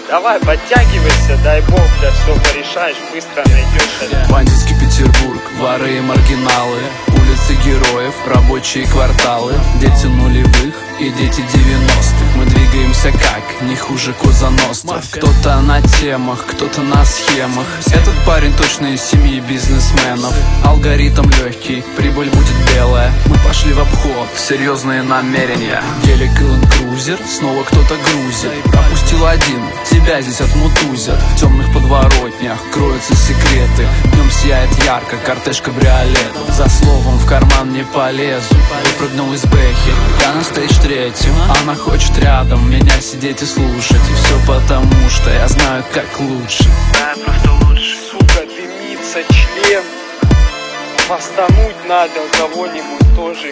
Давай, подтягивайся, дай бог, для все порешаешь, быстро найдешь. Бандитский Петербург, воры и маргиналы, улицы героев, рабочие кварталы, дети нулевых и дети 90-х. Мы двигаемся как, не хуже козаностов. Кто-то на темах, кто-то на схемах. Этот парень точно из семьи бизнесменов. Алгоритм легкий, прибыль будет белая. Мы пошли в обход, серьезные намерения. Гелик и ленд-крузер, снова кто-то грузит. Пропустил один, тебя здесь отмутузят. В темных подворотнях кроются секреты. Днем сияет ярко, кортеж кабриолетов. За словом в карман не полезу. Выпрыгнул из бэхи, я на стейдж третьем. Она хочет рядом меня сидеть и слушать. И все потому, что я знаю, как лучше. Да, просто лучше. Сука, дымится член. Постануть надо кого-нибудь тоже.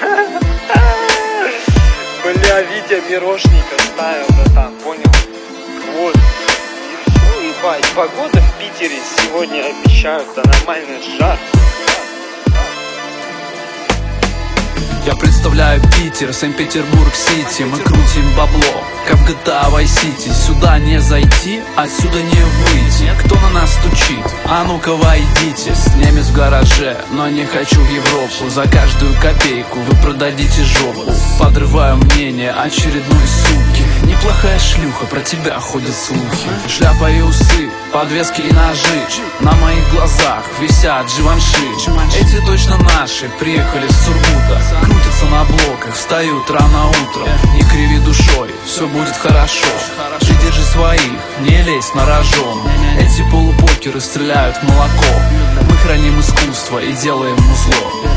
Бля, Витя Мирошника ставил, братан, понял? Вот. И все, ебать. Погода в Питере сегодня обещают, да нормально, жарко. Я представляю Питер, Санкт-Петербург-Сити. Мы крутим бабло, как в GTA Vice City. Сюда не зайти, отсюда не выйти. Кто на нас стучит? А ну-ка войдите. Немец в гараже, но не хочу в Европу. За каждую копейку вы продадите жопу. Подрываю мнение очередной суки. Неплохая шлюха, про тебя ходят слухи. Шляпа и усы, подвески и ножи. На моих глазах висят Живанши. Эти точно наши, приехали с Сургута. Крутятся на блоках, встают рано утром. Не криви душой, все будет хорошо. Ты держи своих, не лезь на рожон. Эти полупокеры стреляют в молоко. Мы храним искусство и делаем музло.